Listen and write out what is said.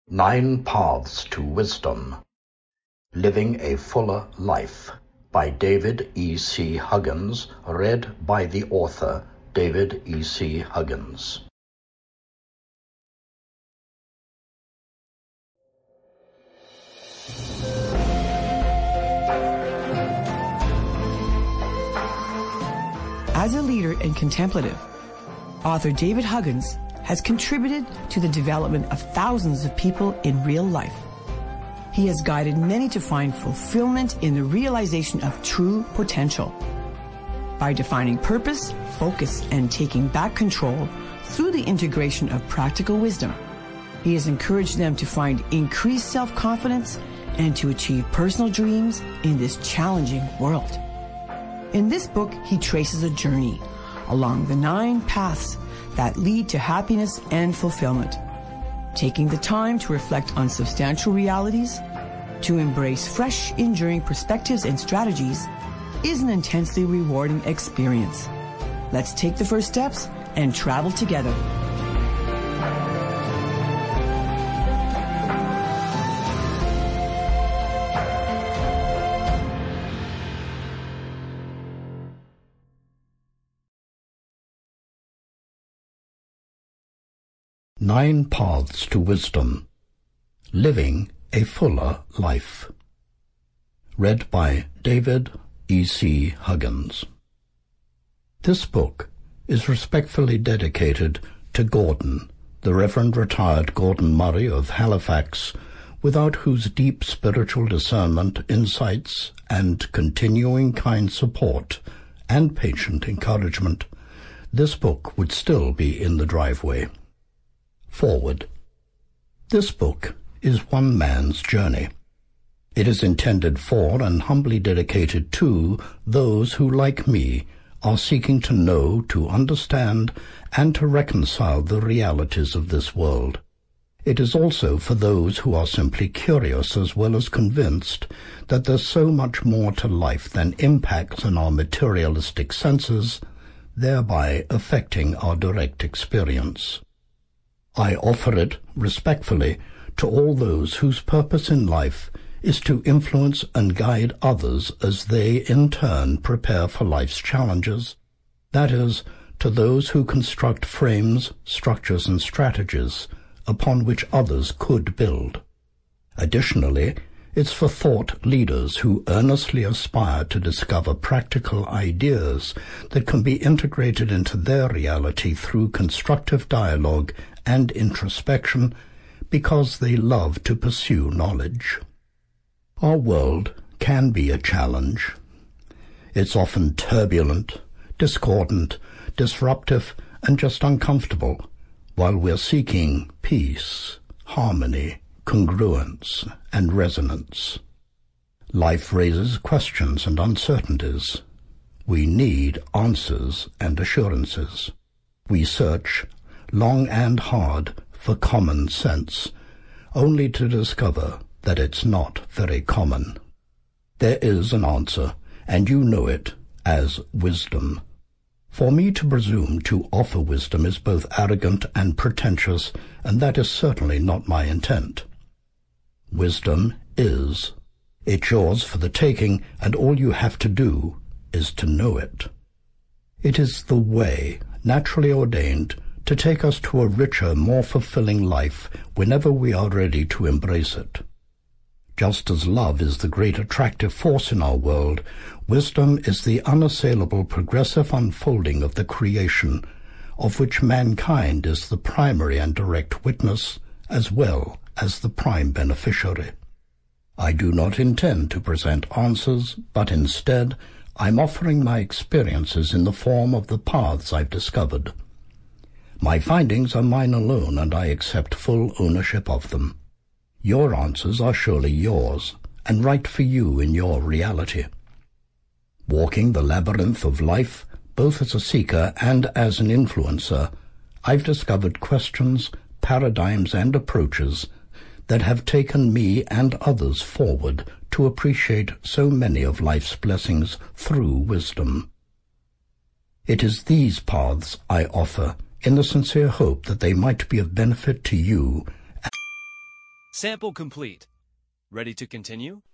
9 Paths to Wisdom, Living a Fuller Life by David E. C. Huggins, read by the author, David E. C. Huggins. As a leader and contemplative, author David Huggins has contributed to the development of thousands of people in real life. He has guided many to find fulfillment in the realization of true potential. By defining purpose, focus, and taking back control through the integration of practical wisdom, he has encouraged them to find increased self-confidence and to achieve personal dreams in this challenging world. In this book, he traces a journey along the 9 paths that lead to happiness and fulfillment. Taking the time to reflect on substantial realities, to embrace fresh, enduring perspectives and strategies is an intensely rewarding experience. Let's take the first steps and travel together. Nine Paths to Wisdom, Living a Fuller Life. Read by David E. C. Huggins. This book is respectfully dedicated to Gordon, the Reverend Retired Gordon Murray of Halifax, without whose deep spiritual discernment, insights, and continuing kind support and patient encouragement, this book would still be in the driveway. Forward. This book is one man's journey. It is intended for and humbly dedicated to those who, like me, are seeking to know, to understand, and to reconcile the realities of this world. It is also for those who are simply curious as well as convinced that there's so much more to life than impacts on our materialistic senses, thereby affecting our direct experience. I offer it respectfully to all those whose purpose in life is to influence and guide others as they, in turn, prepare for life's challenges. That is, to those who construct frames, structures, and strategies upon which others could build. Additionally, it's for thought leaders who earnestly aspire to discover practical ideas that can be integrated into their reality through constructive dialogue and introspection because they love to pursue knowledge. Our world can be a challenge. It's often turbulent, discordant, disruptive, and just uncomfortable, while we're seeking peace, harmony, congruence, and resonance. Life raises questions and uncertainties. We need answers and assurances. We search long and hard for common sense, only to discover that it's not very common. There is an answer, and you know it as wisdom. For me to presume to offer wisdom is both arrogant and pretentious, and that is certainly not my intent. Wisdom is. It's yours for the taking, and all you have to do is to know it. It is the way, naturally ordained, to take us to a richer, more fulfilling life whenever we are ready to embrace it. Just as love is the great attractive force in our world, wisdom is the unassailable progressive unfolding of the creation, of which mankind is the primary and direct witness, as well as the prime beneficiary. I do not intend to present answers, but instead I'm offering my experiences in the form of the paths I've discovered. My findings are mine alone, and I accept full ownership of them. Your answers are surely yours, and right for you in your reality. Walking the labyrinth of life, both as a seeker and as an influencer, I've discovered questions, paradigms, and approaches that have taken me and others forward to appreciate so many of life's blessings through wisdom. It is these paths I offer in the sincere hope that they might be of benefit to you Sample complete. Ready to continue?